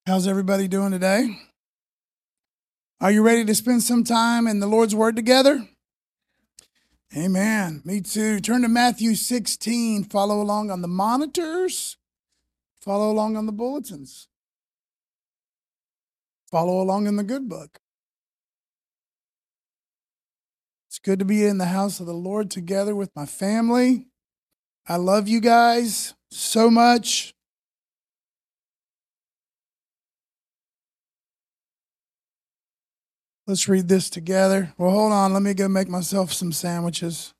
How's everybody doing today? Are you ready to spend some time in the Lord's Word together? Amen. Me too. Turn to Matthew 16. Follow along on the monitors. Follow along on the bulletins. Follow along in the good book. It's good to be in the house of the Lord together with my family. I love you guys so much. Let's read this together. Well, hold on. Let me go make myself some sandwiches.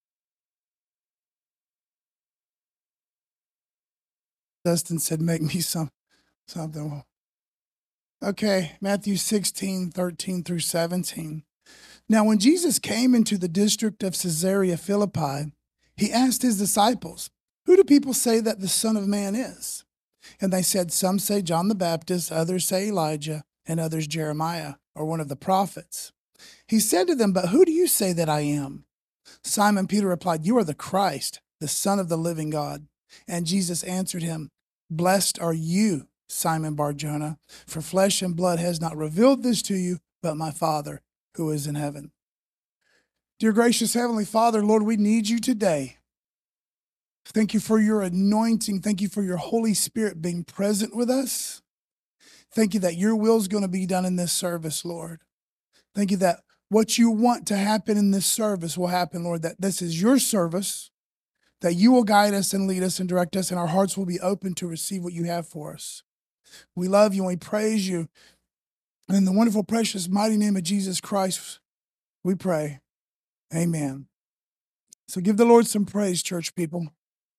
Dustin said, make me something. Okay, Matthew 16, 13 through 17. Now, when Jesus came into the district of Caesarea Philippi, he asked his disciples, "Who do people say that the Son of Man is?" And they said, "Some say John the Baptist, others say Elijah, and others Jeremiah, or one of the prophets." He said to them, "But who do you say that I am?" Simon Peter replied, "You are the Christ, the Son of the living God." And Jesus answered him, "Blessed are you, Simon Bar-Jonah, for flesh and blood has not revealed this to you, but my Father who is in heaven." Dear gracious Heavenly Father, Lord, we need you today. Thank you for your anointing. Thank you for your Holy Spirit being present with us. Thank you that your will is going to be done in this service, Lord. Thank you that what you want to happen in this service will happen, Lord, that this is your service, that you will guide us and lead us and direct us, and our hearts will be open to receive what you have for us. We love you and we praise you. And in the wonderful, precious, mighty name of Jesus Christ, we pray. Amen. So give the Lord some praise, church people.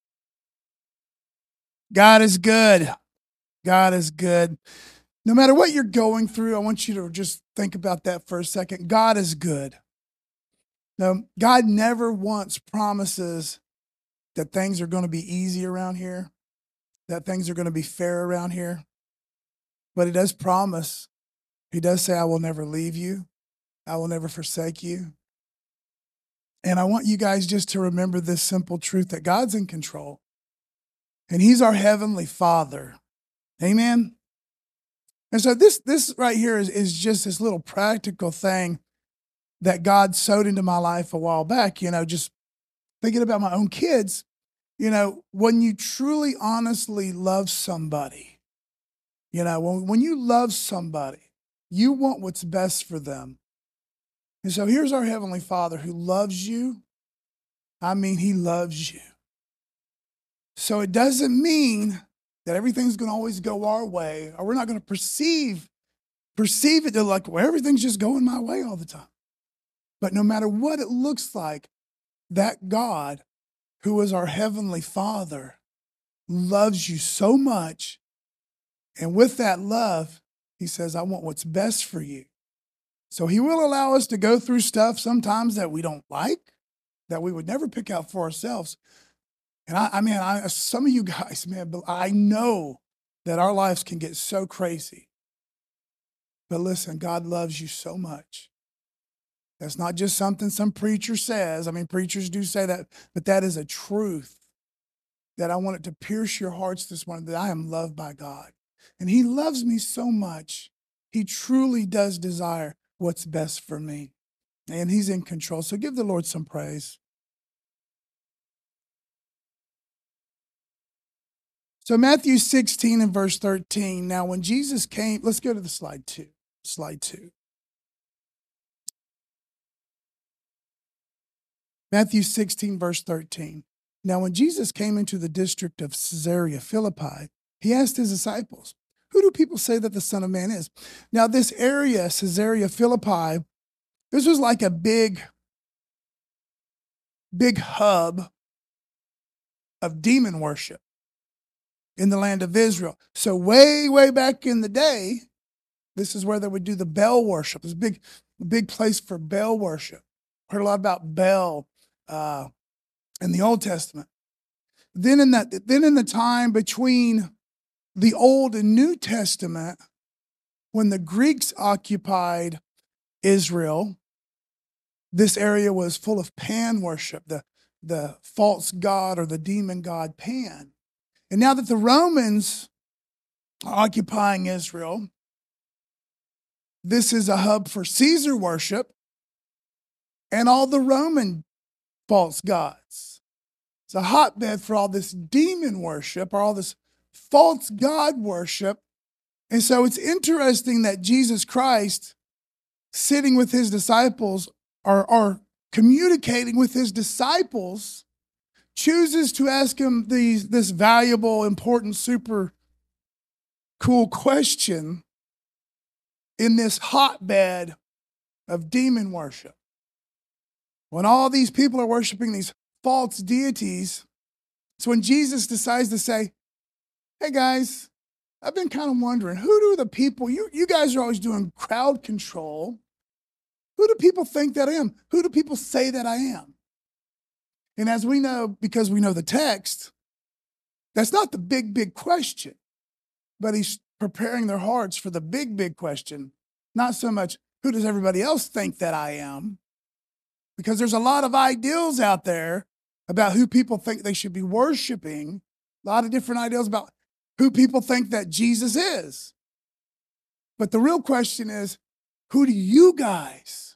God is good. God is good. No matter what you're going through, I want you to just think about that for a second. God is good. Now, God never once promises that things are going to be easy around here, that things are going to be fair around here. But he does promise. He does say, "I will never leave you. I will never forsake you." And I want you guys just to remember this simple truth that God's in control. And he's our heavenly Father. Amen. And so this right here is just this little practical thing that God sowed into my life a while back, just thinking about my own kids. When you truly, honestly love somebody, when you love somebody, you want what's best for them. And so here's our Heavenly Father who loves you. I mean, he loves you. So it doesn't mean that everything's going to always go our way, or we're not going to perceive it to like, well, everything's just going my way all the time. But no matter what it looks like, that God, who is our Heavenly Father, loves you so much. And with that love, he says, "I want what's best for you." So he will allow us to go through stuff sometimes that we don't like, that we would never pick out for ourselves. And some of you guys, man, I know that our lives can get so crazy. But listen, God loves you so much. That's not just something some preacher says. I mean, preachers do say that, but that is a truth that I want it to pierce your hearts this morning, that I am loved by God. And he loves me so much. He truly does desire what's best for me. And he's in control. So give the Lord some praise. So Matthew 16 and verse 13. Now, when Jesus came, let's go to the slide 2. Slide 2. Matthew 16, verse 13. Now, when Jesus came into the district of Caesarea Philippi, he asked his disciples, "Who do people say that the Son of Man is?" Now, this area, Caesarea Philippi, this was like a big hub of demon worship in the land of Israel. So way, way back in the day, this is where they would do the Baal worship. It's a big place for Baal worship. Heard a lot about Baal in the Old Testament. Then in the time between the Old and New Testament, when the Greeks occupied Israel, this area was full of Pan worship, the false god or the demon god Pan. And now that the Romans occupying Israel. This is a hub for Caesar worship and all the Roman false gods. It's a hotbed for all this demon worship or all this false god worship. And so it's interesting that Jesus Christ, sitting with his disciples or communicating with his disciples, chooses to ask him this valuable, important, super cool question in this hotbed of demon worship. When all these people are worshiping these false deities, it's when Jesus decides to say, hey guys, I've been kind of wondering, who do the people, you guys are always doing crowd control. Who do people think that I am? Who do people say that I am? And as we know, because we know the text, that's not the big question, but he's preparing their hearts for the big question. Not so much, who does everybody else think that I am? Because there's a lot of ideals out there about who people think they should be worshiping, a lot of different ideals about who people think that Jesus is. But the real question is, who do you guys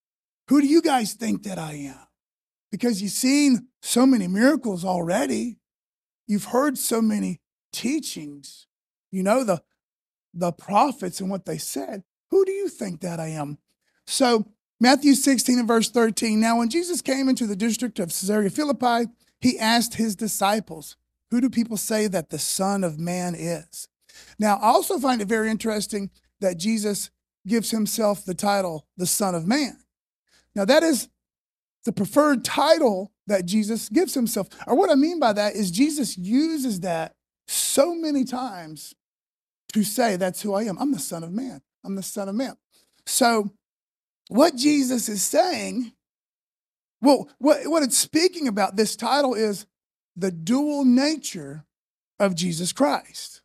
think that I am? Because you've seen so many miracles already. You've heard so many teachings. You know the prophets and what they said. Who do you think that I am? So Matthew 16 and verse 13. Now, when Jesus came into the district of Caesarea Philippi, he asked his disciples, who do people say that the Son of Man is? Now, I also find it very interesting that Jesus gives himself the title, the Son of Man. Now, that is the preferred title that Jesus gives himself. Or what I mean by that is Jesus uses that so many times to say, that's who I am. I'm the Son of Man. I'm the Son of Man. So what Jesus is saying, well, what it's speaking about, this title, is the dual nature of Jesus Christ.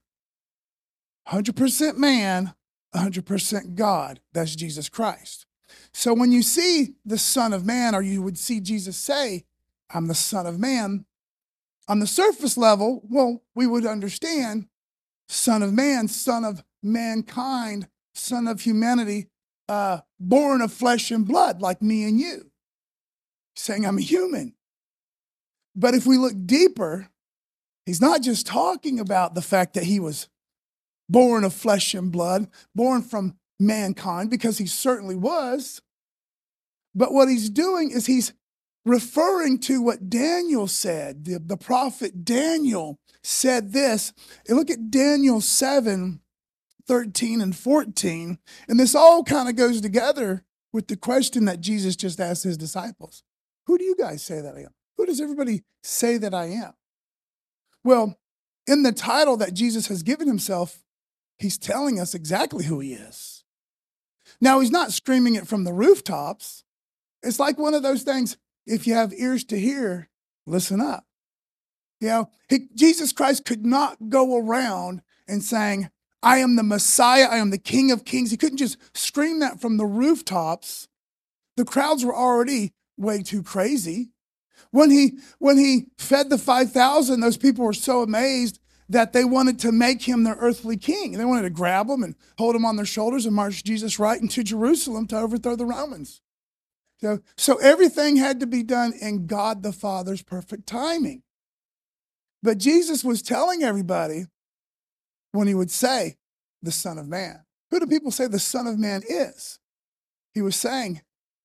100% man, 100% God. That's Jesus Christ. So when you see the Son of Man, or you would see Jesus say, I'm the Son of Man, on the surface level, well, we would understand Son of Man, Son of mankind, Son of humanity, born of flesh and blood, like me and you. Saying I'm a human. But if we look deeper, he's not just talking about the fact that he was born of flesh and blood, born from mankind, because he certainly was. But what he's doing is he's referring to what Daniel said. The prophet Daniel said this. And look at Daniel 7, 13 and 14. And this all kind of goes together with the question that Jesus just asked his disciples. Who do you guys say that I am? Who does everybody say that I am? Well, in the title that Jesus has given himself, he's telling us exactly who he is. Now, he's not screaming it from the rooftops. It's like one of those things, if you have ears to hear, listen up. You know, Jesus Christ could not go around and saying, I am the Messiah, I am the King of Kings. He couldn't just scream that from the rooftops. The crowds were already way too crazy. When he fed the 5,000, those people were so amazed that they wanted to make him their earthly king. They wanted to grab him and hold him on their shoulders and march Jesus right into Jerusalem to overthrow the Romans. So everything had to be done in God the Father's perfect timing. But Jesus was telling everybody when he would say, the Son of Man. Who do people say the Son of Man is? He was saying,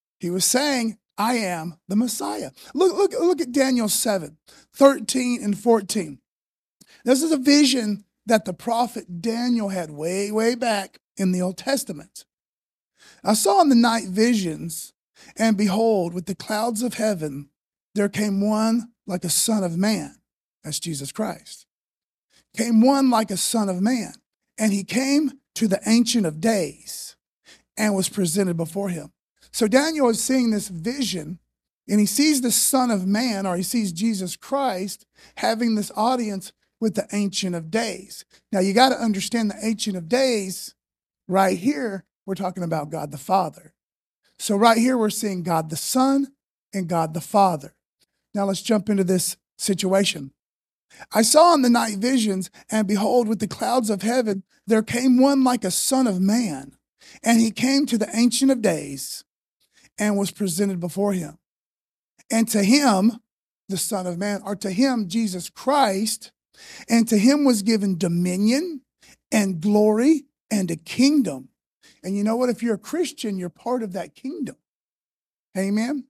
I am the Messiah. Look at Daniel 7, 13 and 14. This is a vision that the prophet Daniel had way back in the Old Testament. I saw in the night visions, and behold, with the clouds of heaven, there came one like a son of man. That's Jesus Christ. Came one like a son of man. And he came to the Ancient of Days and was presented before him. So Daniel is seeing this vision, and he sees the Son of Man, or he sees Jesus Christ having this audience with the Ancient of Days. Now, you got to understand the Ancient of Days. Right here, we're talking about God the Father. So right here, we're seeing God the Son and God the Father. Now, let's jump into this situation. I saw in the night visions, and behold, with the clouds of heaven, there came one like a son of man. And he came to the Ancient of Days and was presented before him. And to him, the Son of Man, or to him, Jesus Christ, and to him was given dominion and glory and a kingdom. And you know what? If you're a Christian, you're part of that kingdom. Amen.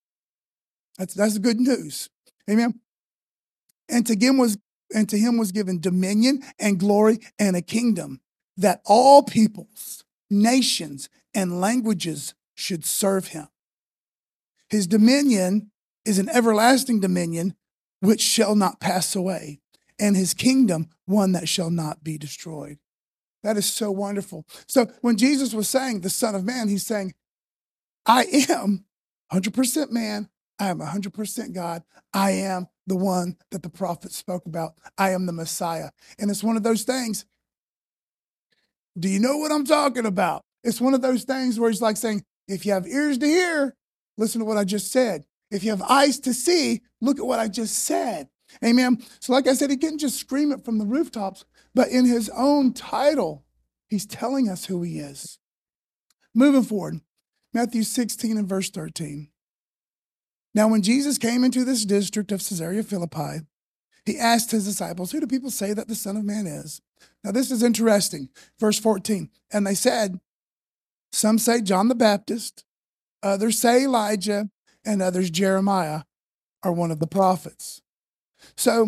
That's good news. Amen. And to him was given dominion and glory and a kingdom, that all peoples, nations, and languages should serve him. His dominion is an everlasting dominion which shall not pass away, and his kingdom one that shall not be destroyed. That is so wonderful. So when Jesus was saying the Son of Man, he's saying, I am 100% man. I am 100% God. I am the one that the prophets spoke about. I am the Messiah. And it's one of those things. Do you know what I'm talking about? It's one of those things where he's like saying, if you have ears to hear, listen to what I just said. If you have eyes to see, look at what I just said. Amen. So like I said, he didn't just scream it from the rooftops, but in his own title, he's telling us who he is. Moving forward, Matthew 16 and verse 13. Now, when Jesus came into this district of Caesarea Philippi, he asked his disciples, who do people say that the Son of Man is? Now, this is interesting. Verse 14. And they said, some say John the Baptist, others say Elijah, and others Jeremiah, or one of the prophets. So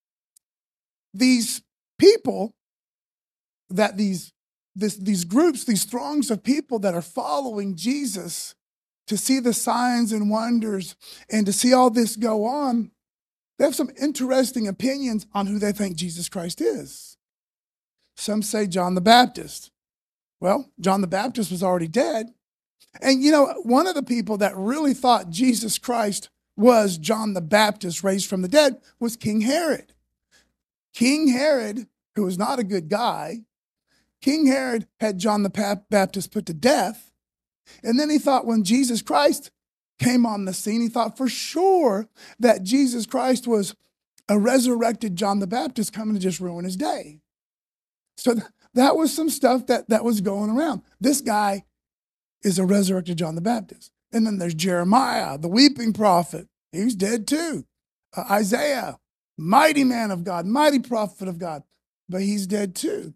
these people, that these groups, these throngs of people that are following Jesus to see the signs and wonders and to see all this go on, they have some interesting opinions on who they think Jesus Christ is. Some say John the Baptist. Well, John the Baptist was already dead. And you know, one of the people that really thought Jesus Christ was John the Baptist raised from the dead was King Herod. King Herod, who was not a good guy, King Herod had John the Baptist put to death. And then he thought when Jesus Christ came on the scene, he thought for sure that Jesus Christ was a resurrected John the Baptist coming to just ruin his day. So that was some stuff that was going around. This guy is a resurrected John the Baptist. And then there's Jeremiah, the weeping prophet. He's dead too. Isaiah, mighty man of God, mighty prophet of God, but he's dead too.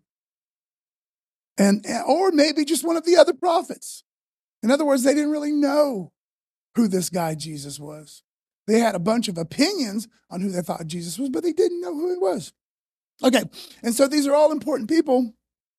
Or maybe just one of the other prophets. In other words, they didn't really know who this guy Jesus was. They had a bunch of opinions on who they thought Jesus was, but they didn't know who he was. Okay, and so these are all important people,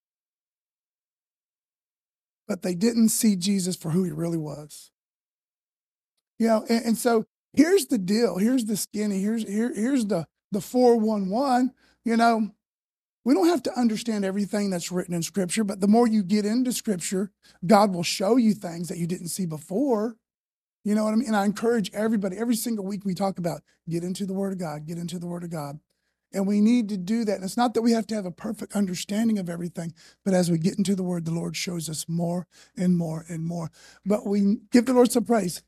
but they didn't see Jesus for who he really was. You know, and so here's the deal. Here's the skinny. Here's the 411. You know, we don't have to understand everything that's written in Scripture, but the more you get into Scripture, God will show you things that you didn't see before. You know what I mean? And I encourage everybody, every single week we talk about, get into the Word of God, get into the Word of God. And we need to do that. And it's not that we have to have a perfect understanding of everything, but as we get into the Word, the Lord shows us more and more and more. But we give the Lord some praise.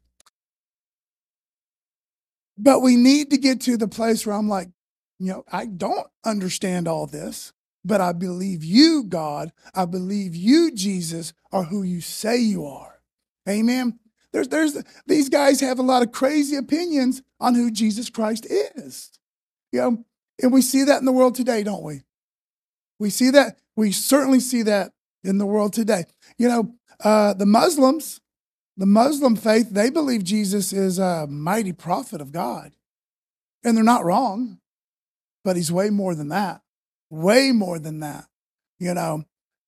But we need to get to the place where I'm like, you know, I don't understand all this, but I believe you, God. I believe you, Jesus, are who you say you are. Amen. These guys have a lot of crazy opinions on who Jesus Christ is. You know, and we see that in the world today, don't we? We see that. We certainly see that in the world today. You know, the Muslim faith, they believe Jesus is a mighty prophet of God. And they're not wrong, but he's way more than that. Way more than that. You know,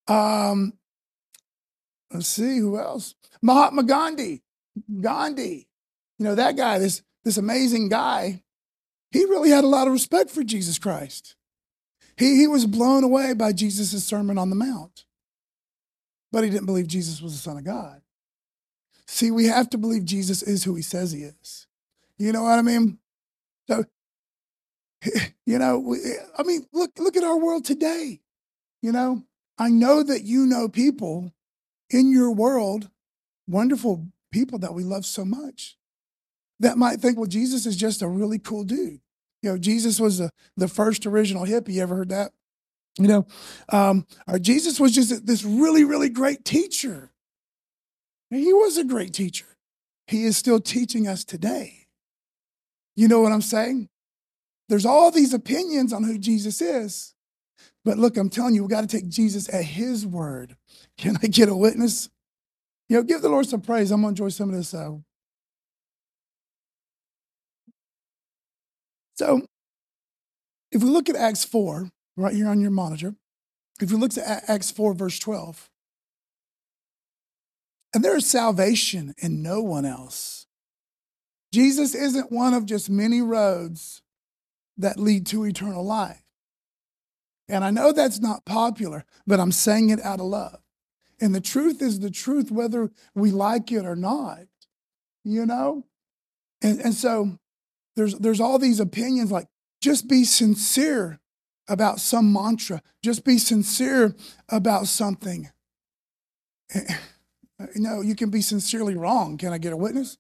let's see who else. Mahatma Gandhi. You know, that guy, this amazing guy, he really had a lot of respect for Jesus Christ. He was blown away by Jesus' Sermon on the Mount, but he didn't believe Jesus was the Son of God. See, we have to believe Jesus is who he says he is. You know what I mean? So, you know, I mean, look at our world today. You know, I know that you know people in your world, wonderful people that we love so much, that might think, well, Jesus is just a really cool dude. Jesus was the first original hippie. You ever heard that? Or Jesus was just this really, really great teacher. And he was a great teacher. He is still teaching us today. You know what I'm saying? There's all these opinions on who Jesus is. But look, I'm telling you, we got to take Jesus at his word. Can I get a witness? Give the Lord some praise. I'm going to enjoy some of this. So if we look at Acts 4, right here on your monitor, if you look at Acts 4, verse 12, and there is salvation in no one else. Jesus isn't one of just many roads that lead to eternal life. And I know that's not popular, but I'm saying it out of love. And the truth is the truth, whether we like it or not, And so there's all these opinions like, just be sincere about some mantra. Just be sincere about something. You can be sincerely wrong. Can I get a witness?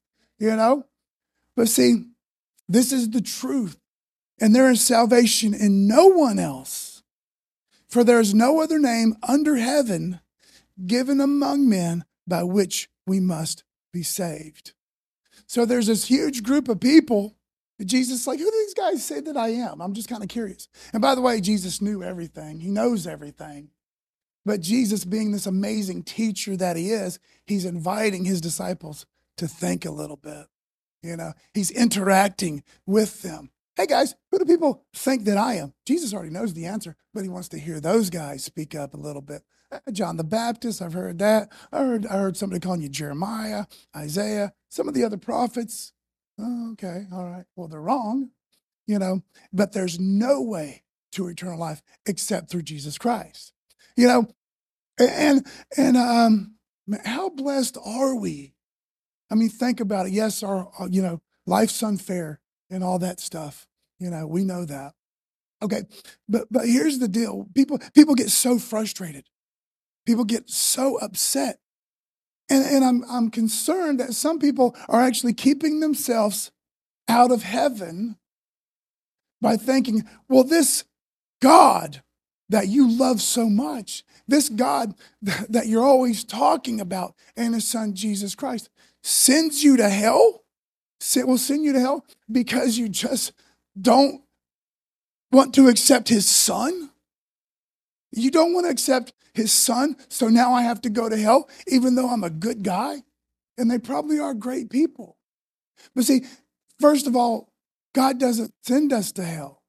But see, this is the truth. And there is salvation in no one else. For there is no other name under heaven given among men by which we must be saved. So there's this huge group of people that Jesus is like, who do these guys say that I am? I'm just kind of curious. And by the way, Jesus knew everything. He knows everything. But Jesus, being this amazing teacher that he is, he's inviting his disciples to think a little bit. He's interacting with them. Hey guys, who do people think that I am? Jesus already knows the answer, but he wants to hear those guys speak up a little bit. John the Baptist, I've heard that. I heard somebody calling you Jeremiah, Isaiah, some of the other prophets. Oh, okay, all right. Well, they're wrong, but there's no way to eternal life except through Jesus Christ. And how blessed are we? I mean, think about it. Yes, our life's unfair and all that stuff. We know that. Okay, but here's the deal. People get so frustrated. People get so upset. And I'm concerned that some people are actually keeping themselves out of heaven by thinking, well, this God that you love so much, this God that you're always talking about and his son, Jesus Christ, sends you to hell, will send you to hell because you just don't want to accept his son? You don't want to accept his son, so now I have to go to hell even though I'm a good guy? And they probably are great people. But see, first of all, God doesn't send us to hell.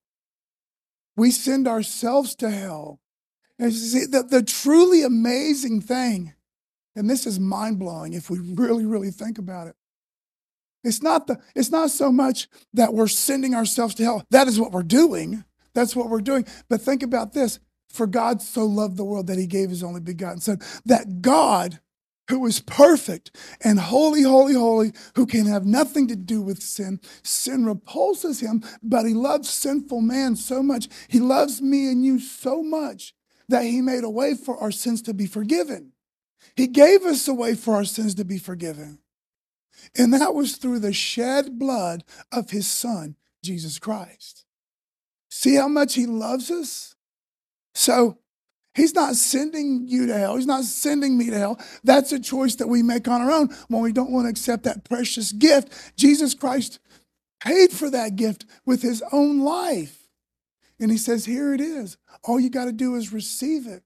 We send ourselves to hell. And see, the truly amazing thing, and this is mind-blowing if we really, really think about it, it's not so much that we're sending ourselves to hell. That is what we're doing. That's what we're doing. But think about this. For God so loved the world that he gave his only begotten son, that God, who is perfect and holy, holy, holy, who can have nothing to do with sin, sin repulses him, but he loves sinful man so much. He loves me and you so much that he made a way for our sins to be forgiven. He gave us a way for our sins to be forgiven. And that was through the shed blood of his son, Jesus Christ. See how much he loves us? So he's not sending you to hell. He's not sending me to hell. That's a choice that we make on our own when we don't want to accept that precious gift. Jesus Christ paid for that gift with his own life. And he says, here it is. All you got to do is receive it.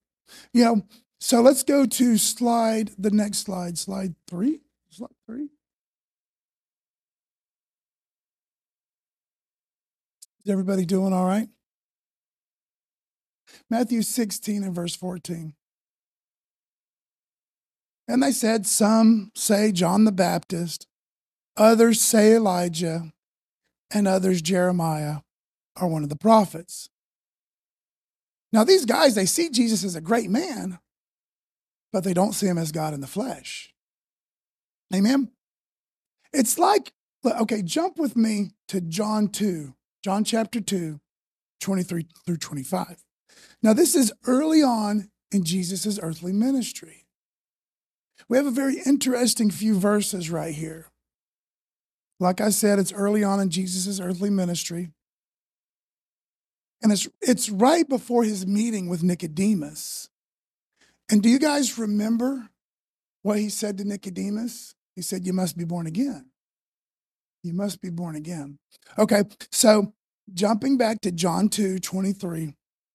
So let's go to the next slide, slide 3. Slide 3. Is everybody doing all right? Matthew 16 and verse 14. And they said, some say John the Baptist, others say Elijah, and others Jeremiah or one of the prophets. Now these guys, they see Jesus as a great man, but they don't see him as God in the flesh. Amen? It's like, okay, jump with me to John chapter 2, 23 through 25. Now, this is early on in Jesus' earthly ministry. We have a very interesting few verses right here. Like I said, it's early on in Jesus' earthly ministry. And it's right before his meeting with Nicodemus. And do you guys remember what he said to Nicodemus? He said, you must be born again. You must be born again. Okay, so jumping back to John 2:23.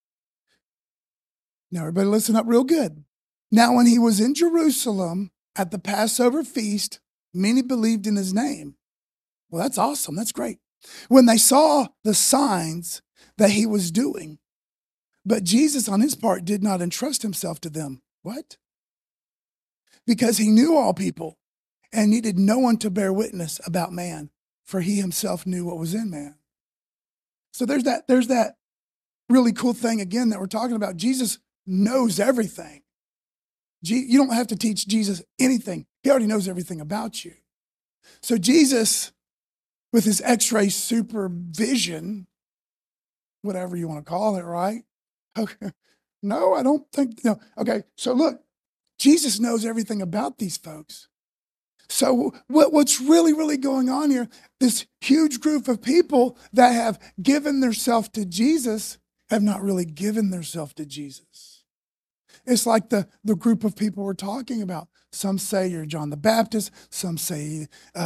Now, everybody listen up real good. Now, when he was in Jerusalem at the Passover feast, many believed in his name. Well, that's awesome. That's great. When they saw the signs that he was doing, but Jesus, on his part, did not entrust himself to them. What? Because he knew all people and needed no one to bear witness about man, for he himself knew what was in man. So there's that really cool thing again that we're talking about. Jesus knows everything. You don't have to teach Jesus anything. He already knows everything about you. So Jesus, with his X-ray supervision, whatever you want to call it, right? Okay. No, I don't think, no. Okay, so look, Jesus knows everything about these folks. So what's really, really going on here, this huge group of people that have given themselves to Jesus have not really given themselves to Jesus. It's like the group of people we're talking about. Some say you're John the Baptist, some say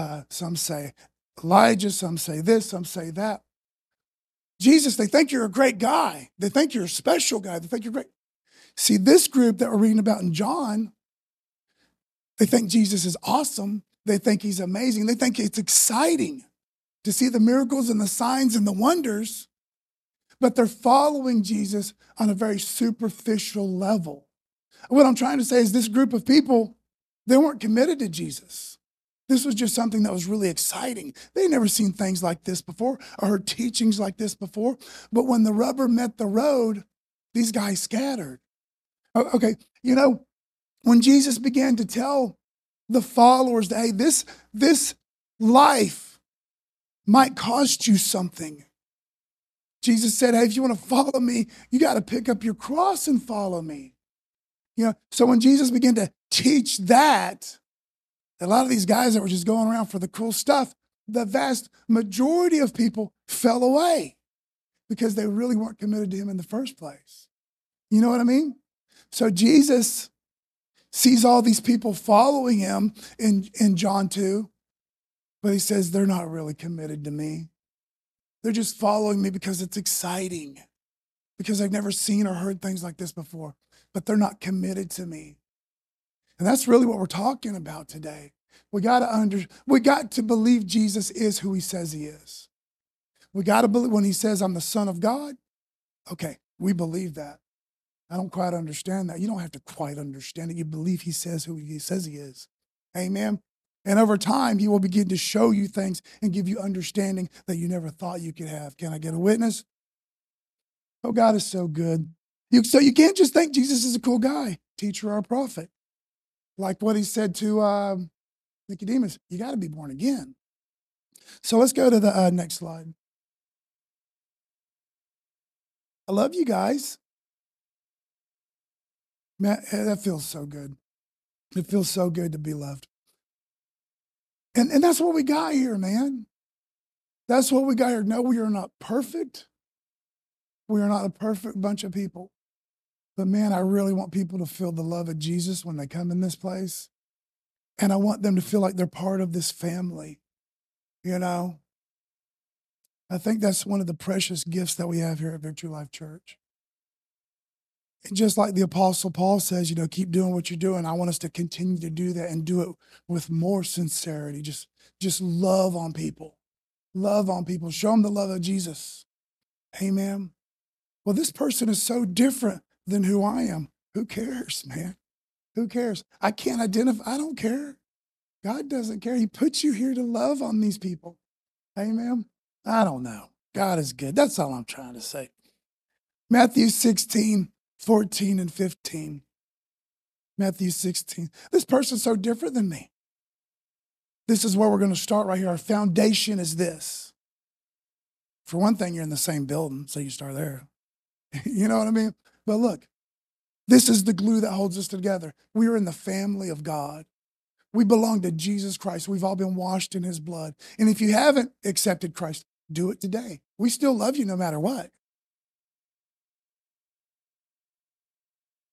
Elijah, some say this, some say that. Jesus, they think you're a great guy. They think you're a special guy. They think you're great. See, this group that we're reading about in John, they think Jesus is awesome. They think he's amazing. They think it's exciting to see the miracles and the signs and the wonders, but they're following Jesus on a very superficial level. What I'm trying to say is this group of people, they weren't committed to Jesus. This was just something that was really exciting. They'd never seen things like this before or heard teachings like this before. But when the rubber met the road, these guys scattered. Okay, when Jesus began to tell the followers that, hey, this life might cost you something. Jesus said, hey, if you want to follow me, you got to pick up your cross and follow me. So when Jesus began to teach that, a lot of these guys that were just going around for the cool stuff, the vast majority of people fell away because they really weren't committed to him in the first place. You know what I mean? So Jesus sees all these people following him in John 2, but he says they're not really committed to me. They're just following me because it's exciting, because they've never seen or heard things like this before, but they're not committed to me. And that's really what we're talking about today. We got to believe Jesus is who he says he is. We got to believe when he says, I'm the Son of God. Okay, we believe that. I don't quite understand that. You don't have to quite understand it. You believe he says who he says he is. Amen. And over time, he will begin to show you things and give you understanding that you never thought you could have. Can I get a witness? Oh, God is so good. So you can't just think Jesus is a cool guy, teacher or prophet. Like what he said to Nicodemus, you got to be born again. So let's go to the next slide. I love you guys. Man, that feels so good. It feels so good to be loved. And that's what we got here, man. That's what we got here. No, we are not perfect. We are not a perfect bunch of people. But man, I really want people to feel the love of Jesus when they come in this place. And I want them to feel like they're part of this family. I think that's one of the precious gifts that we have here at Victory Life Church. And just like the Apostle Paul says, keep doing what you're doing. I want us to continue to do that and do it with more sincerity. Just love on people. Love on people. Show them the love of Jesus. Amen. Well, this person is so different than who I am. Who cares, man? Who cares? I can't identify. I don't care. God doesn't care. He puts you here to love on these people. Amen. I don't know. God is good. That's all I'm trying to say. Matthew 16:14 and 15. Matthew 16. This person's so different than me. This is where we're going to start right here. Our foundation is this. For one thing, you're in the same building, so you start there. You know what I mean? But look, this is the glue that holds us together. We are in the family of God. We belong to Jesus Christ. We've all been washed in his blood. And if you haven't accepted Christ, do it today. We still love you no matter what.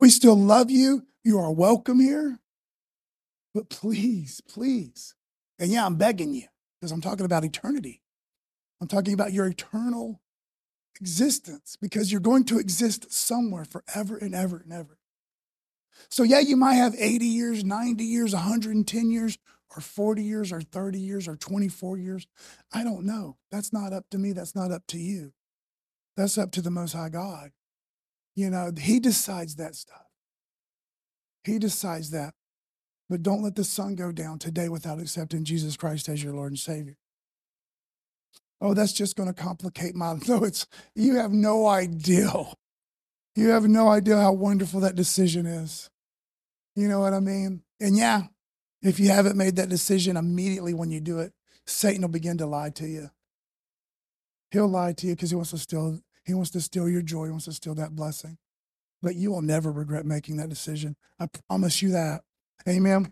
We still love you. You are welcome here. But please, please. And yeah, I'm begging you because I'm talking about eternity. I'm talking about your eternal existence because you're going to exist somewhere forever and ever and ever. So yeah, you might have 80 years, 90 years, 110 years, or 40 years, or 30 years, or 24 years. I don't know. That's not up to me. That's not up to you. That's up to the Most High God. You know, he decides that stuff. He decides that. But don't let the sun go down today without accepting Jesus Christ as your Lord and Savior. Oh, that's just going to complicate my, no, you have no idea. You have no idea how wonderful that decision is. You know what I mean? And yeah, if you haven't made that decision immediately when you do it, Satan will begin to lie to you. He'll lie to you because he wants to steal your joy. He wants to steal that blessing. But you will never regret making that decision. I promise you that. Amen.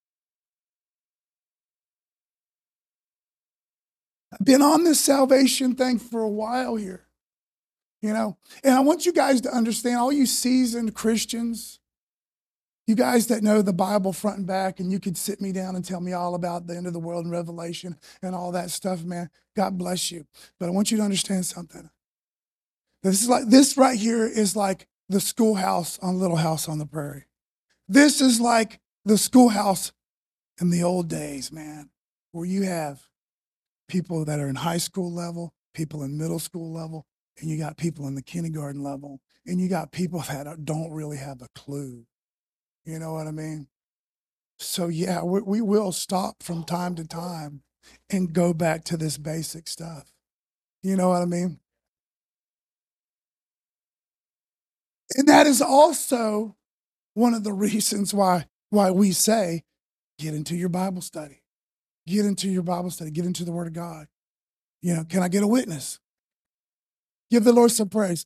I've been on this salvation thing for a while here, you know, and I want you guys to understand, all you seasoned Christians, you guys that know the Bible front and back, and you could sit me down and tell me all about the end of the world and Revelation and all that stuff, man. God bless you. But I want you to understand something. This right here is like the schoolhouse on Little House on the Prairie. This is like the schoolhouse in the old days, man, where you have people that are in high school level, people in middle school level, and you got people in the kindergarten level, and you got people that don't really have a clue. You know what I mean? So yeah, we will stop from time to time and go back to this basic stuff. You know what I mean? And that is also one of the reasons why we say, get into your Bible study. Get into your Bible study. Get into the Word of God. You know, can I get a witness? Give the Lord some praise.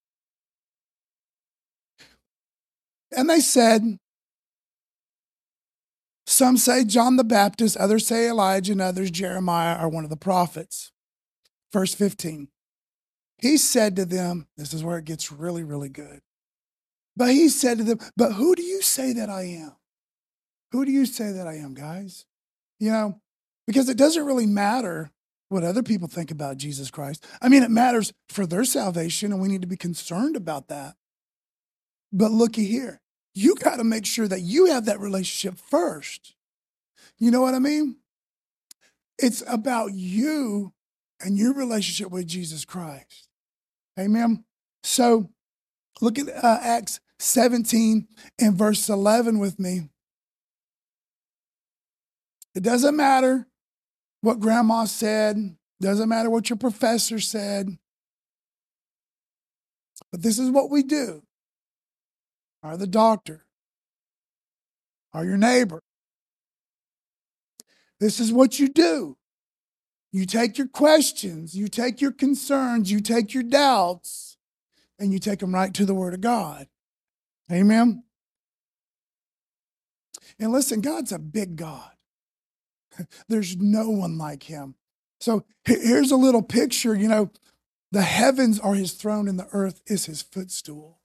And they said, some say John the Baptist, others say Elijah, and others Jeremiah or one of the prophets. Verse 15. He said to them, this is where it gets really, really good. But he said to them, but who do you say that I am? Who do you say that I am, guys? You know, because it doesn't really matter what other people think about Jesus Christ. I mean, it matters for their salvation, and we need to be concerned about that. But looky here, you got to make sure that you have that relationship first. You know what I mean? It's about you and your relationship with Jesus Christ. Amen. So look at Acts 17 and verse 11 with me. It doesn't matter what grandma said. Doesn't matter what your professor said. But this is what we do. Or the doctor. Or your neighbor. This is what you do. You take your questions, you take your concerns, you take your doubts, and you take them right to the Word of God. Amen? And listen, God's a big God. There's no one like him. So here's a little picture, you know, the heavens are his throne and the earth is his footstool.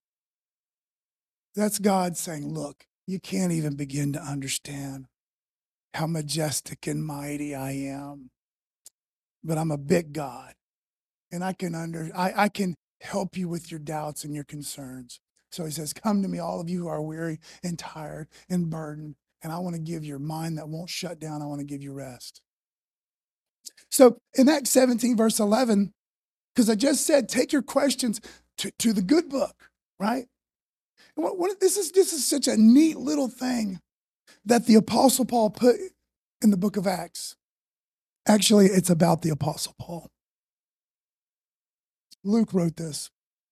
That's God saying, look, you can't even begin to understand how majestic and mighty I am. But I'm a big God, and I can help you with your doubts and your concerns. So he says, come to me, all of you who are weary and tired and burdened, and I want to give your mind that won't shut down. I want to give you rest. So in Acts 17, verse 11, because I just said, take your questions to the good book, right? This is such a neat little thing that the Apostle Paul put in the book of Acts. Actually, it's about the Apostle Paul. Luke wrote this.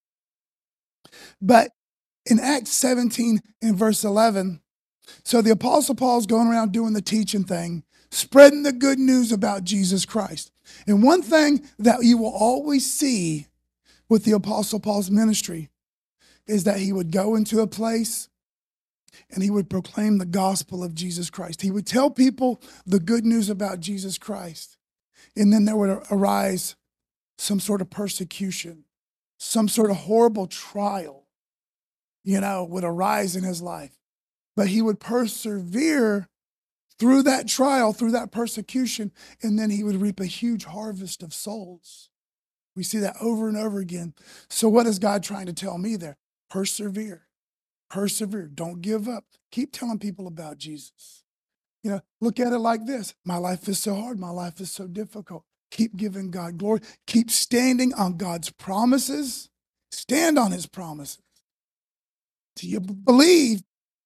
But in Acts 17 and verse 11, so the Apostle Paul's going around doing the teaching thing, spreading the good news about Jesus Christ. And one thing that you will always see with the Apostle Paul's ministry is that he would go into a place and he would proclaim the gospel of Jesus Christ. He would tell people the good news about Jesus Christ. And then there would arise some sort of persecution, some sort of horrible trial would arise in his life. But he would persevere through that trial, through that persecution, and then he would reap a huge harvest of souls. We see that over and over again. So what is God trying to tell me there? Persevere. Persevere. Don't give up. Keep telling people about Jesus. Look at it like this. My life is so hard. My life is so difficult. Keep giving God glory. Keep standing on God's promises. Stand on his promises. Do you believe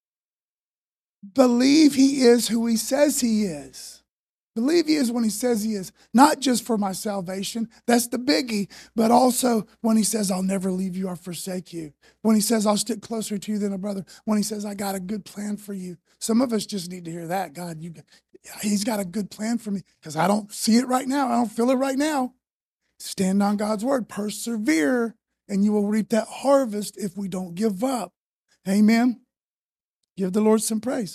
he is who he says he is? Believe he is when he says he is, not just for my salvation. That's the biggie, but also when he says, I'll never leave you or forsake you. When he says, I'll stick closer to you than a brother. When he says, I got a good plan for you. Some of us just need to hear that. God, he's got a good plan for me because I don't see it right now. I don't feel it right now. Stand on God's word. Persevere, and you will reap that harvest if we don't give up. Amen. Give the Lord some praise.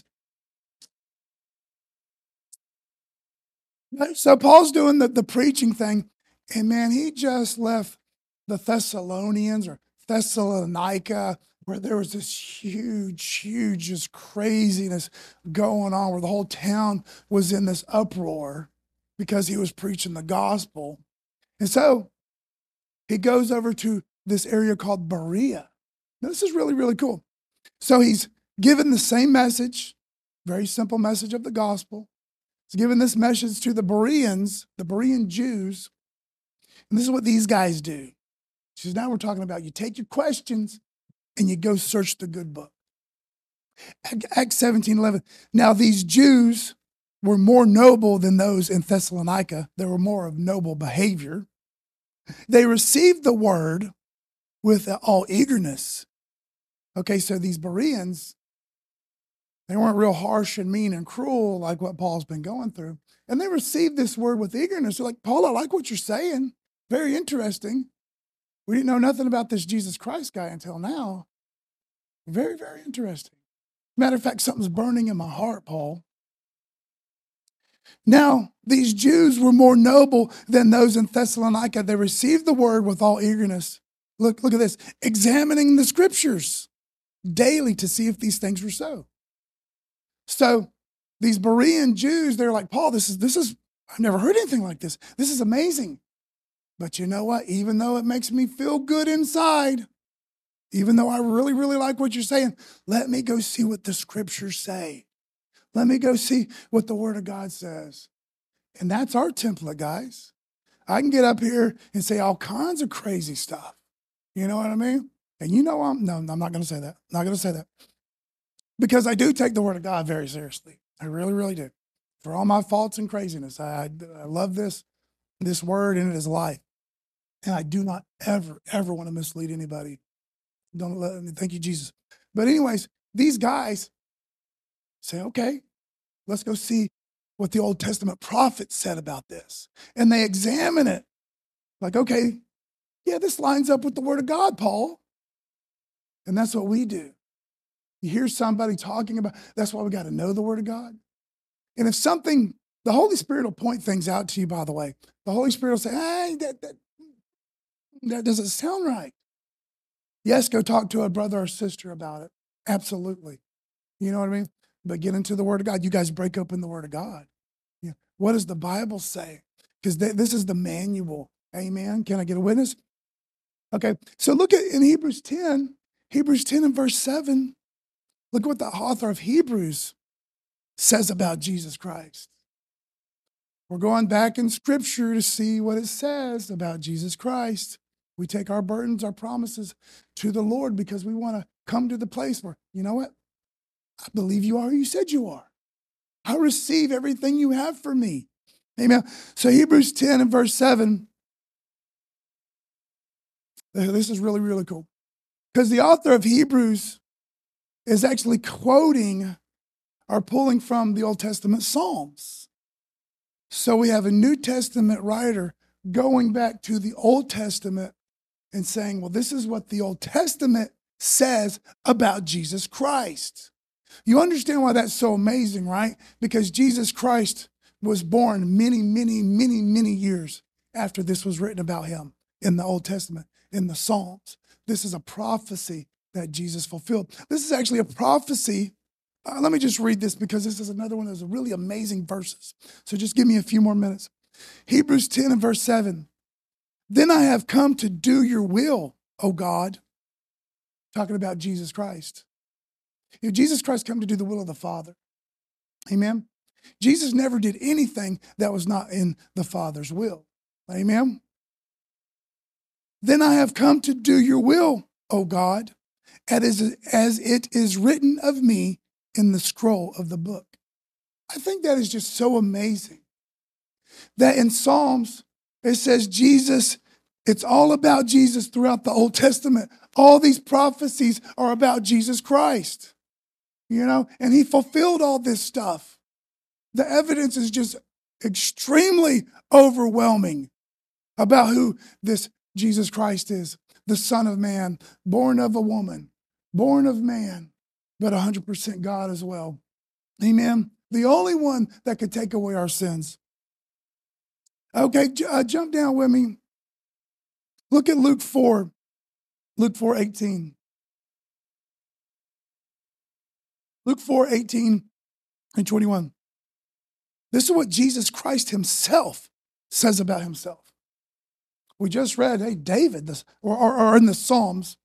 So Paul's doing the preaching thing, and man, he just left the Thessalonians or Thessalonica, where there was this huge just craziness going on, where the whole town was in this uproar because he was preaching the gospel. And so he goes over to this area called Berea. Now, this is really, really cool. So he's given the same message, very simple message of the gospel. He's given this message to the Bereans, the Berean Jews. And this is what these guys do. She says, now we're talking about you take your questions and you go search the good book. Acts 17:11. Now these Jews were more noble than those in Thessalonica. They were more of noble behavior. They received the word with all eagerness. Okay, so these Bereans, they weren't real harsh and mean and cruel like what Paul's been going through. And they received this word with eagerness. They're like, Paul, I like what you're saying. Very interesting. We didn't know nothing about this Jesus Christ guy until now. Very, very interesting. Matter of fact, something's burning in my heart, Paul. Now, these Jews were more noble than those in Thessalonica. They received the word with all eagerness. Look at this. Examining the scriptures daily to see if these things were so. So these Berean Jews, they're like, Paul, this is, I've never heard anything like this. This is amazing. But you know what? Even though it makes me feel good inside, even though I really, really like what you're saying, let me go see what the scriptures say. Let me go see what the word of God says. And that's our template, guys. I can get up here and say all kinds of crazy stuff. You know what I mean? And I'm not going to say that. Not going to say that. Because I do take the word of God very seriously. I really, really do. For all my faults and craziness, I love this word, and it is life. And I do not ever want to mislead anybody. Thank you, Jesus. But anyways, these guys say, okay, let's go see what the Old Testament prophets said about this. And they examine it. Like, okay, yeah, this lines up with the word of God, Paul. And that's what we do. You hear somebody talking about, that's why we got to know the word of God. And if something, the Holy Spirit will point things out to you, by the way. The Holy Spirit will say, hey, that doesn't sound right. Yes, go talk to a brother or sister about it. Absolutely. You know what I mean? But get into the word of God. You guys break open the word of God. Yeah. What does the Bible say? Because this is the manual. Amen. Can I get a witness? Okay. So look at in Hebrews 10 and verse 7. Look what the author of Hebrews says about Jesus Christ. We're going back in scripture to see what it says about Jesus Christ. We take our burdens, our promises to the Lord because we want to come to the place where, you know what? I believe you are who you said you are. I receive everything you have for me. Amen. So Hebrews 10 and verse 7. This is really, really cool. Because the author of Hebrews is actually quoting or pulling from the Old Testament Psalms. So we have a New Testament writer going back to the Old Testament and saying, well, this is what the Old Testament says about Jesus Christ. You understand why that's so amazing, right? Because Jesus Christ was born many, many, many, many years after this was written about him in the Old Testament, in the Psalms. This is a prophecy that Jesus fulfilled. This is actually a prophecy. Let me just read this because this is another one of those really amazing verses. So just give me a few more minutes. Hebrews 10 and verse 7. Then I have come to do your will, O God. Talking about Jesus Christ. You know, Jesus Christ came to do the will of the Father. Amen. Jesus never did anything that was not in the Father's will. Amen. Then I have come to do your will, O God, as it is written of me in the scroll of the book. I think that is just so amazing that in Psalms, it says Jesus, it's all about Jesus throughout the Old Testament. All these prophecies are about Jesus Christ, you know, and he fulfilled all this stuff. The evidence is just extremely overwhelming about who this Jesus Christ is, the Son of Man, born of a woman, born of man, but 100% God as well. Amen. The only one that could take away our sins. Okay, jump down with me. Look at Luke 4, Luke 4:18. Luke 4:18 and 21. This is what Jesus Christ himself says about himself. We just read, hey, David, or in the Psalms,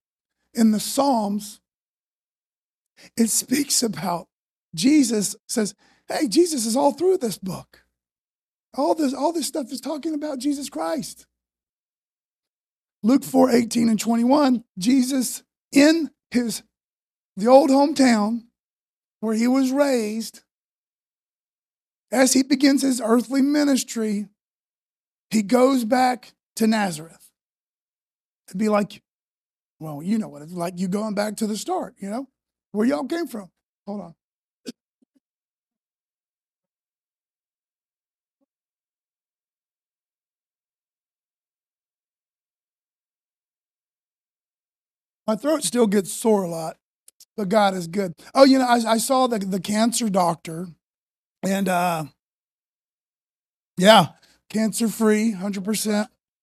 it speaks about Jesus, says, hey, Jesus is all through this book. All this stuff is talking about Jesus Christ. Luke 4:18 and 21, Jesus in the old hometown where he was raised, as he begins his earthly ministry, he goes back to Nazareth. It'd be like, well, you know what it's like, you going back to the start, you know, where y'all came from. Hold on. My throat still gets sore a lot, but God is good. Oh, you know, I saw the cancer doctor, and yeah, cancer-free, 100%.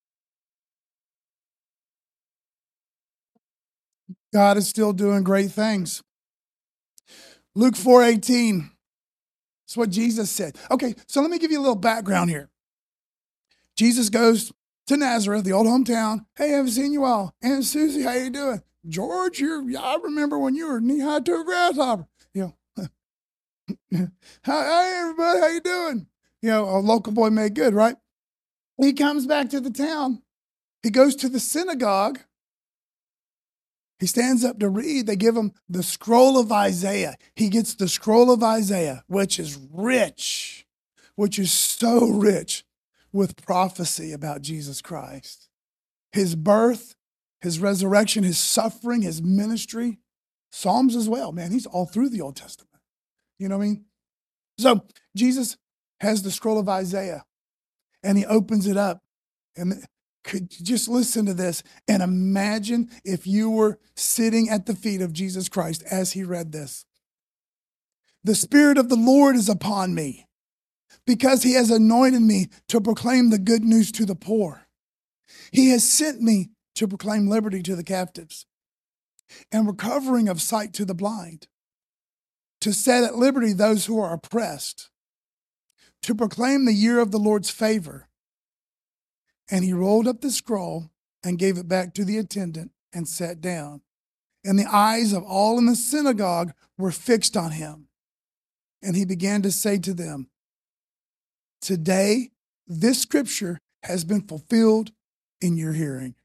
God is still doing great things. Luke 4:18. That's what Jesus said. Okay, so let me give you a little background here. Jesus goes to Nazareth, the old hometown. Hey, I haven't seen you all. Aunt Susie, how you doing? George, I remember when you were knee-high to a grasshopper. You know, hey, everybody, how you doing? You know, a local boy made good, right? He comes back to the town. He goes to the synagogue. He stands up to read. They give him the scroll of Isaiah. He gets the scroll of Isaiah, which is rich, which is so rich with prophecy about Jesus Christ. His birth, his resurrection, his suffering, his ministry. Psalms as well, man. He's all through the Old Testament. You know what I mean? So Jesus has the scroll of Isaiah, and he opens it up. And could you just listen to this and imagine if you were sitting at the feet of Jesus Christ as he read this. The Spirit of the Lord is upon me because he has anointed me to proclaim the good news to the poor. He has sent me to proclaim liberty to the captives and recovering of sight to the blind, to set at liberty those who are oppressed, to proclaim the year of the Lord's favor. And he rolled up the scroll and gave it back to the attendant and sat down. And the eyes of all in the synagogue were fixed on him. And he began to say to them, today, this scripture has been fulfilled in your hearing.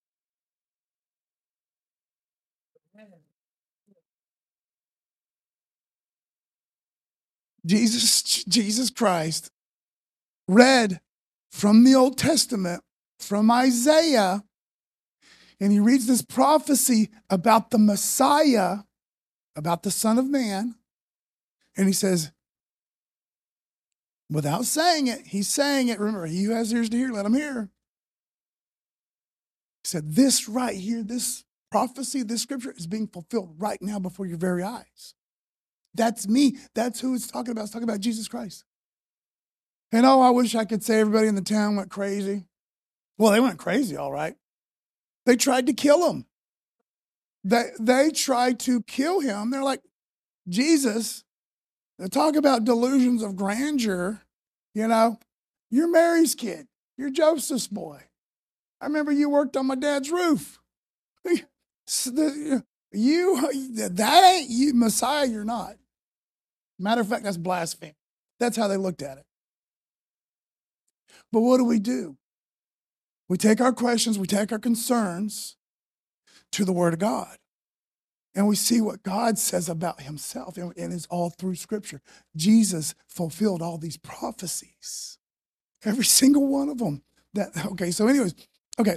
Jesus Christ read from the Old Testament, from Isaiah, and he reads this prophecy about the Messiah, about the Son of Man, and he says, without saying it, he's saying it. Remember, he who has ears to hear, let him hear. He said, this right here, this prophecy, this scripture is being fulfilled right now before your very eyes. That's me. That's who it's talking about. It's talking about Jesus Christ. And oh, I wish I could say everybody in the town went crazy. Well, they went crazy, all right. They tried to kill him. They tried to kill him. They're like, Jesus, they talk about delusions of grandeur. You know, you're Mary's kid. You're Joseph's boy. I remember you worked on my dad's roof. That ain't you, Messiah. You're not. Matter of fact, that's blasphemy. That's how they looked at it. But what do? We take our questions, we take our concerns to the Word of God. And we see what God says about himself, and it's all through Scripture. Jesus fulfilled all these prophecies, every single one of them. So anyways, okay.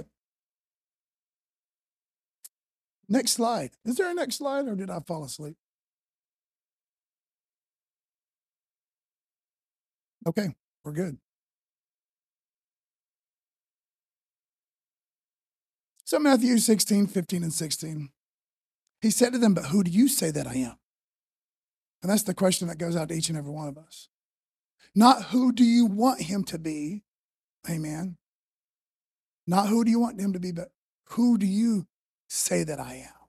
Next slide. Is there a next slide, or did I fall asleep? Okay, we're good. So Matthew 16, 15, and 16. He said to them, but who do you say that I am? And that's the question that goes out to each and every one of us. Not who do you want him to be? Amen. Not who do you want him to be, but who do you say that I am?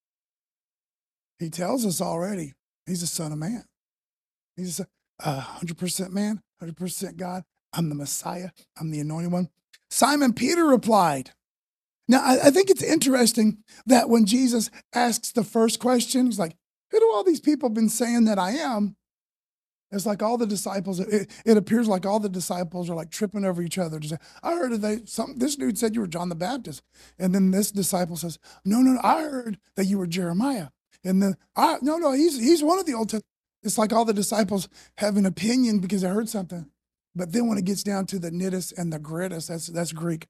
He tells us already, he's the Son of Man. He's 100% man, 100% God. I'm the Messiah. I'm the anointed one. Simon Peter replied. Now, I think it's interesting that when Jesus asks the first question, he's like, who do all these people been saying that I am? It's like all the disciples, it appears like all the disciples are like tripping over each other to say, I heard this dude said you were John the Baptist. And then this disciple says, no, I heard that you were Jeremiah. And then, no, he's one of the Old Testament. It's like all the disciples have an opinion because they heard something. But then when it gets down to the nittis and the grittis, that's Greek.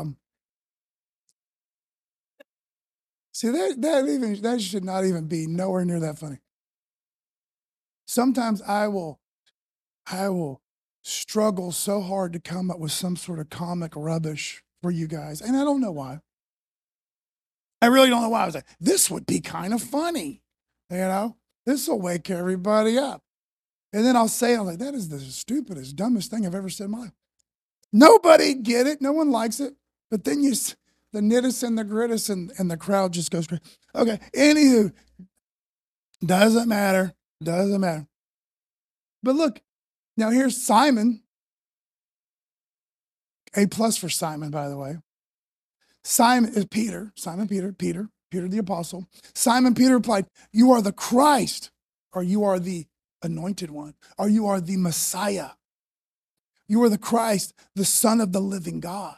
See, that should not even be nowhere near that funny. Sometimes I will struggle so hard to come up with some sort of comic rubbish for you guys. And I don't know why. I really don't know why. I was like, this would be kind of funny. This will wake everybody up. And then I'll say, I'm like, that is the stupidest, dumbest thing I've ever said in my life. Nobody get it. No one likes it. But then the nittis and the grittis and the crowd just goes crazy. Okay, anywho, doesn't matter. But look, now here's Simon. A+ for Simon, by the way. Simon Peter the apostle. Simon Peter replied, you are the Christ, or you are the anointed one, or you are the Messiah. You are the Christ, the Son of the living God.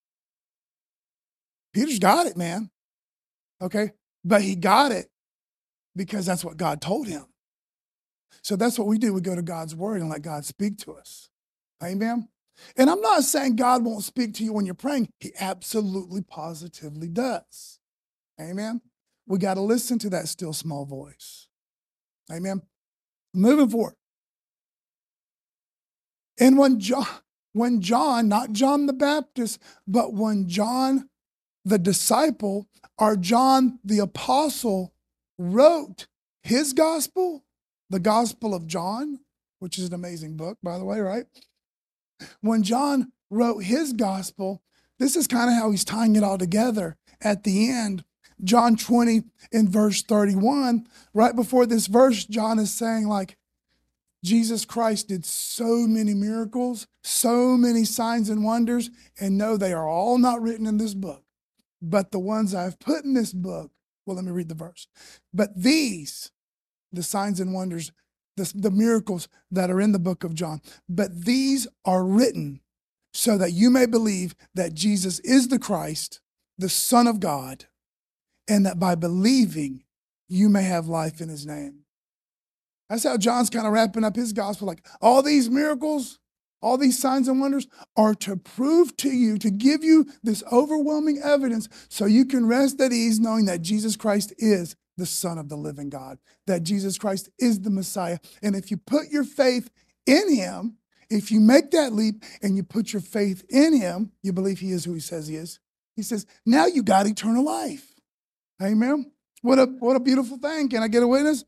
Peter's got it, man. Okay, but he got it because that's what God told him. So that's what we do. We go to God's word and let God speak to us. Amen. And I'm not saying God won't speak to you when you're praying. He absolutely, positively does. Amen. We got to listen to that still small voice. Amen. Moving forward. And when John, not John the Baptist, but when John the disciple or John the apostle wrote his gospel, the Gospel of John, which is an amazing book, by the way, right? When John wrote his gospel, this is kind of how he's tying it all together at the end. John 20 in verse 31, right before this verse, John is saying like, Jesus Christ did so many miracles, so many signs and wonders, and no, they are all not written in this book. But the ones I've put in this book, well, let me read the verse. But these, the signs and wonders, the miracles that are in the book of John, but these are written so that you may believe that Jesus is the Christ, the Son of God, and that by believing, you may have life in his name. That's how John's kind of wrapping up his gospel. Like all these miracles, all these signs and wonders are to prove to you, to give you this overwhelming evidence so you can rest at ease knowing that Jesus Christ is the Son of the living God, that Jesus Christ is the Messiah. And if you put your faith in him, if you make that leap and you put your faith in him, you believe he is who he says he is. He says, now you got eternal life. Amen. What a beautiful thing. Can I get a witness?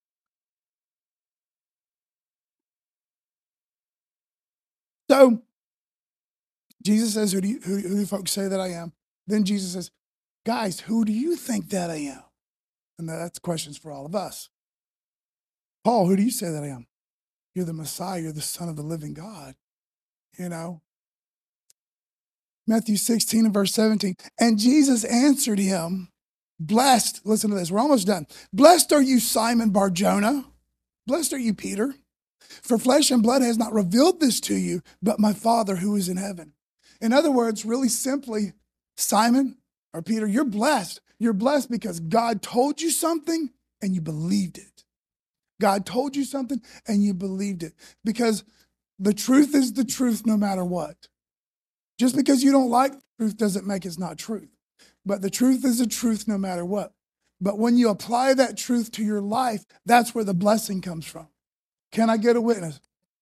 So Jesus says, who do folks say that I am? Then Jesus says, guys, who do you think that I am? And that's questions for all of us. Paul, who do you say that I am? You're the Messiah. You're the Son of the living God. You know? Matthew 16 and verse 17. And Jesus answered him, blessed, listen to this, we're almost done. Blessed are you, Simon Bar-Jonah. Blessed are you, Peter. For flesh and blood has not revealed this to you, but my Father who is in heaven. In other words, really simply, Simon or Peter, you're blessed. You're blessed because God told you something and you believed it. God told you something and you believed it. Because the truth is the truth no matter what. Just because you don't like the truth doesn't make it not truth. But the truth is the truth no matter what. But when you apply that truth to your life, that's where the blessing comes from. Can I get a witness?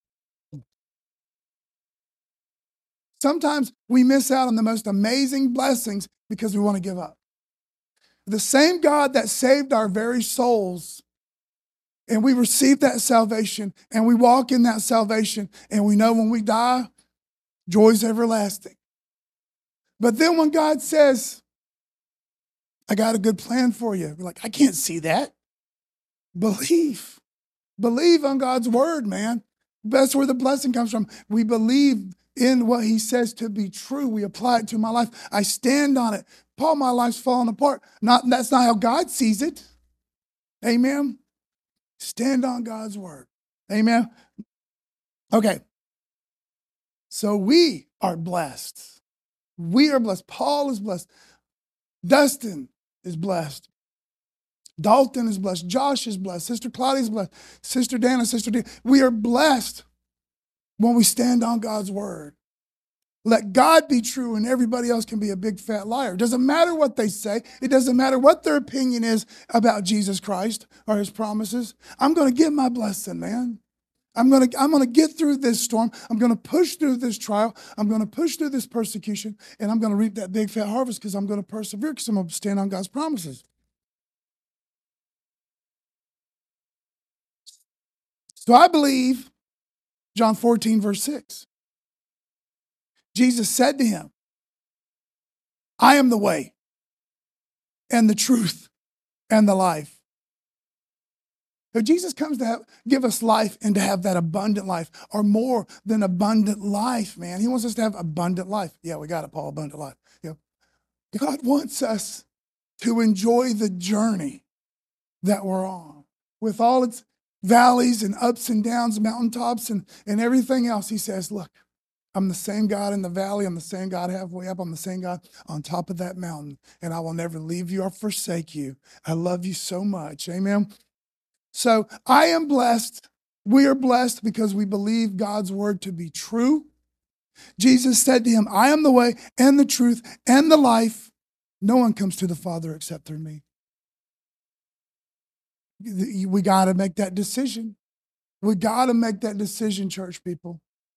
Sometimes we miss out on the most amazing blessings because we want to give up. The same God that saved our very souls, and we receive that salvation, and we walk in that salvation, and we know when we die, joy's everlasting. But then when God says, I got a good plan for you, we're like, I can't see that. Believe. Believe on God's word, man. That's where the blessing comes from. We believe in what he says to be true. We apply it to my life. I stand on it. Paul, my life's falling apart. That's not how God sees it. Amen. Stand on God's word. Amen. Okay. So we are blessed. We are blessed. Paul is blessed. Dustin is blessed. Dalton is blessed. Josh is blessed. Sister Claudia is blessed. Sister Dana, Sister D. We are blessed when we stand on God's word. Let God be true and everybody else can be a big fat liar. It doesn't matter what they say. It doesn't matter what their opinion is about Jesus Christ or his promises. I'm going to get my blessing, man. I'm going to get through this storm. I'm going to push through this trial. I'm going to push through this persecution, and I'm going to reap that big fat harvest because I'm going to persevere because I'm going to stand on God's promises. So I believe John 14, verse 6. Jesus said to him, I am the way and the truth and the life. So Jesus comes to give us life and to have that abundant life, or more than abundant life, man. He wants us to have abundant life. Yeah, we got it, Paul, abundant life. Yeah. God wants us to enjoy the journey that we're on with all its valleys and ups and downs, mountaintops and everything else. He says, look, I'm the same God in the valley. I'm the same God halfway up. I'm the same God on top of that mountain. And I will never leave you or forsake you. I love you so much. Amen. So I am blessed. We are blessed because we believe God's word to be true. Jesus said to him, I am the way and the truth and the life. No one comes to the Father except through me. We got to make that decision. We got to make that decision, church people.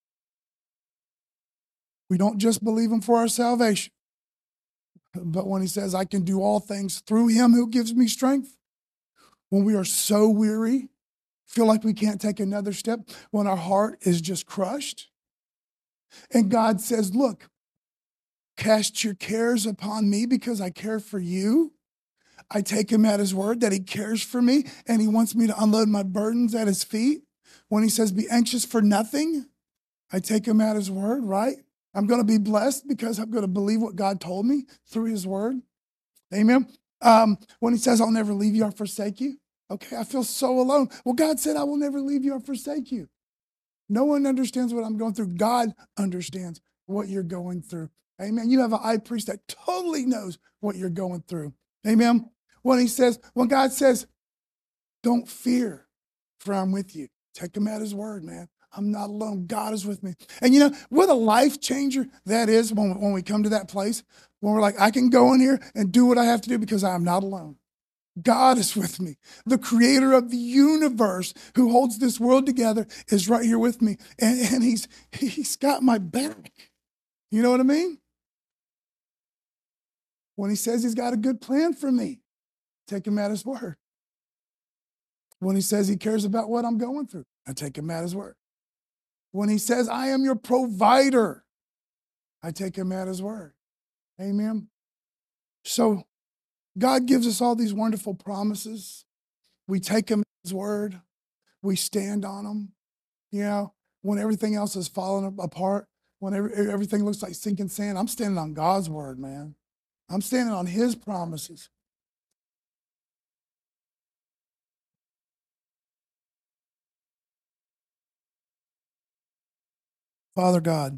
We don't just believe him for our salvation. But when he says, I can do all things through him who gives me strength, when we are so weary, feel like we can't take another step, when our heart is just crushed, and God says, look, cast your cares upon me because I care for you. I take him at his word that he cares for me and he wants me to unload my burdens at his feet. When he says, be anxious for nothing, I take him at his word, right? I'm going to be blessed because I'm going to believe what God told me through his word. Amen. When he says, I'll never leave you or forsake you. Okay, I feel so alone. Well, God said, I will never leave you or forsake you. No one understands what I'm going through. God understands what you're going through. Amen. You have a high priest that totally knows what you're going through. Amen. When God says, don't fear, for I'm with you. Take him at his word, man. I'm not alone. God is with me. And you know, what a life changer that is when we come to that place, when we're like, I can go in here and do what I have to do because I am not alone. God is with me. The creator of the universe who holds this world together is right here with me. And he's got my back. You know what I mean? When he says he's got a good plan for me, take him at his word. When he says he cares about what I'm going through, I take him at his word. When he says, I am your provider, I take him at his word. Amen. So God gives us all these wonderful promises. We take him at his word. We stand on them. You know, when everything else is falling apart, when everything looks like sinking sand, I'm standing on God's word, man. I'm standing on his promises. Father God,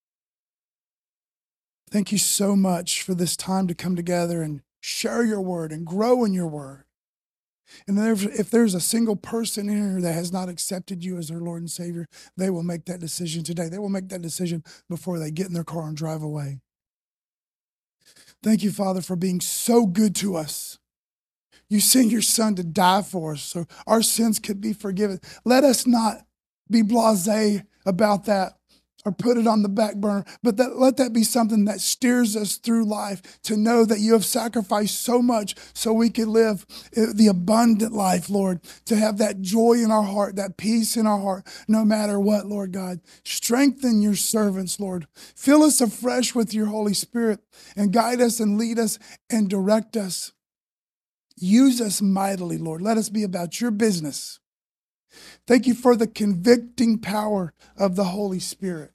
thank you so much for this time to come together and share your word and grow in your word. And if there's a single person in here that has not accepted you as their Lord and Savior, they will make that decision today. They will make that decision before they get in their car and drive away. Thank you, Father, for being so good to us. You sent your son to die for us so our sins could be forgiven. Let us not be blasé about that or put it on the back burner, but let that be something that steers us through life to know that you have sacrificed so much so we could live the abundant life, Lord, to have that joy in our heart, that peace in our heart, no matter what, Lord God. Strengthen your servants, Lord. Fill us afresh with your Holy Spirit and guide us and lead us and direct us. Use us mightily, Lord. Let us be about your business. Thank you for the convicting power of the Holy Spirit,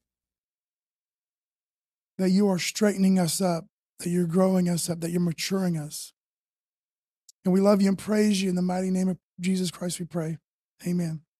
that you are straightening us up, that you're growing us up, that you're maturing us. And we love you and praise you. In the mighty name of Jesus Christ we pray. Amen.